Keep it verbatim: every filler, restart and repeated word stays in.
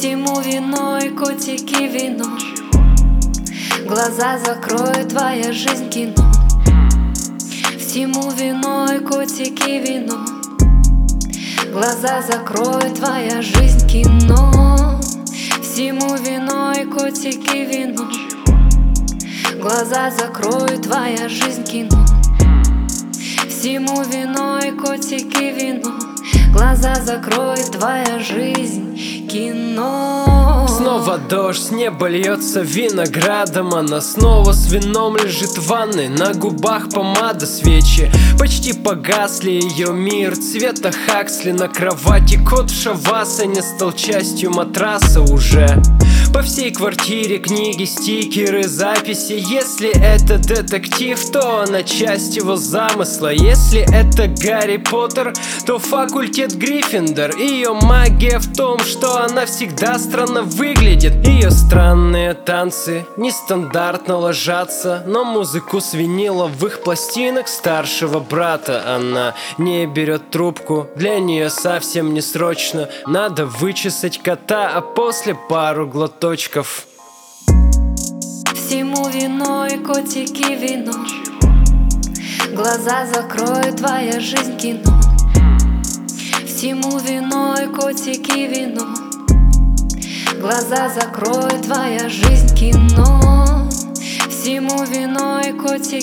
Всему виной котики вино. Глаза закроет, твоя жизнь кино. Всему виной котики вино. Глаза закроет, твоя жизнь кино. Всему виной котики вино. Глаза закроет, твоя жизнь кино. Всему виной котики вино. Глаза закроет, твоя жизнь кино. Снова дождь, с неба льется виноградом. Она снова с вином лежит в ванной. На губах помада, свечи почти погасли. Ее мир цвета Хаксли. На кровати кот в шавасане стал частью матраса уже. По всей квартире книги, стикеры, записи. Если это детектив, то она часть его замысла. Если это Гарри Поттер, то факультет Гриффиндор. Ее магия в том, что она всегда странно выглядит. Ее странные танцы нестандартно ложатся, но музыку с виниловых пластинок старшего брата она не берет трубку. Для нее совсем не срочно. Надо вычесать кота, а после пару глоточков. Всему виной котики вино. Глаза закроет, твоя жизнь кино. Всему виной котики вино. Глаза закроет, твоя жизнь кино. Всему виной котики